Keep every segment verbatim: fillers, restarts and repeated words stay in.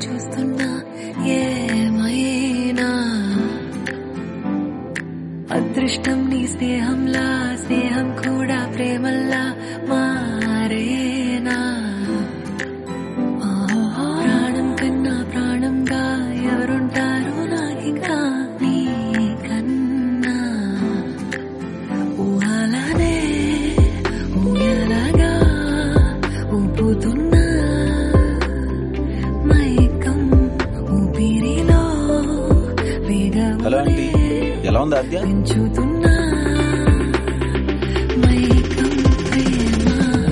చూస్తున్నా ఏమైనా అదృష్టం నీ స్నేహంలా స్నేహం కూడా ప్రేమల్లా మారేనా ప్రాణం కన్నా ప్రాణంగా ఎవరుంటారు నాకింకా నీ కన్నా ఊహలనే ఊయలగా ఊపుతున్నా మైకం ఊపిరిలో వేగం ఎలా ఉంది ఆద్య? పెంచుతున్నా మైకం ప్రేమ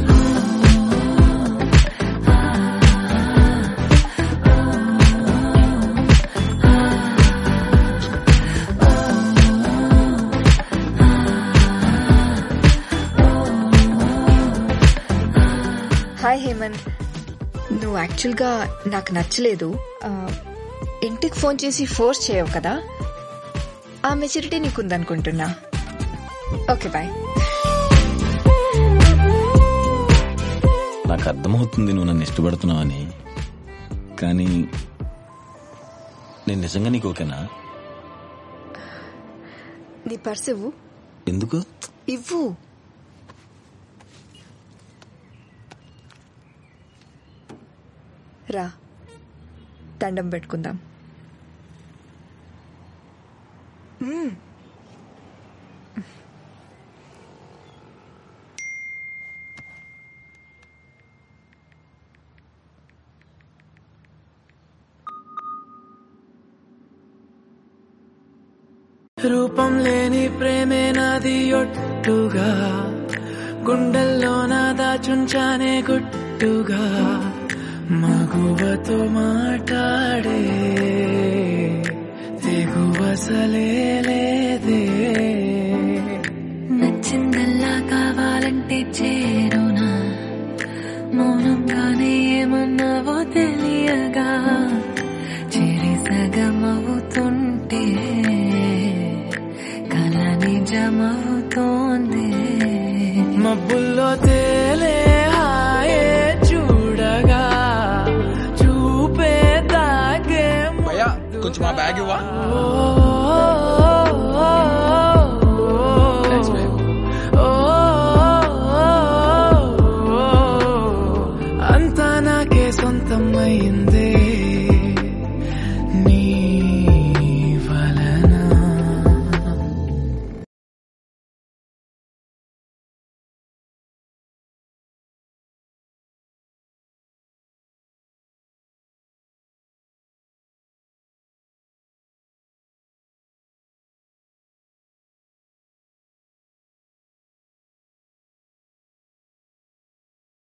హాయ్ హేమంత్, నువ్వు యాక్చువల్గా నాకు నచ్చలేదు. ఇంటికి ఫోన్ చేసి ఫోర్స్ చేయవు కదా, ఆ మెచ్యూరిటీ నీకుందనుకుంటున్నా. Okay bye. నాకు అర్థమవుతుంది నువ్వు నన్ను ఇష్టపడుతున్నావని, కానీ నేను నిజంగా నీకు ఓకేనా? నీ పర్స్ ఇవ్వు. ఎందుకు? ఇవ్వు. రా, దండం పెట్టుకుందాం. రూపం లేని ప్రేమే నాది ఒట్టుగా, గుండెల్లో నా దాచుంచానే గుట్టుగా, మగువతో మాట్లాడే తెగువసలే లేదే. నచ్చిందల్లా కావాలంటే చేరునా, మౌనంగానే ఏమన్నావో తెలియగా, చెరి సగమవుతుంటే కల నిజమవుతోంది. మబ్బుల్లో తేలే హాయే చూడగా, చూపే తాగే కొంచెం మా బ్యాగ్ ఇవ్వా.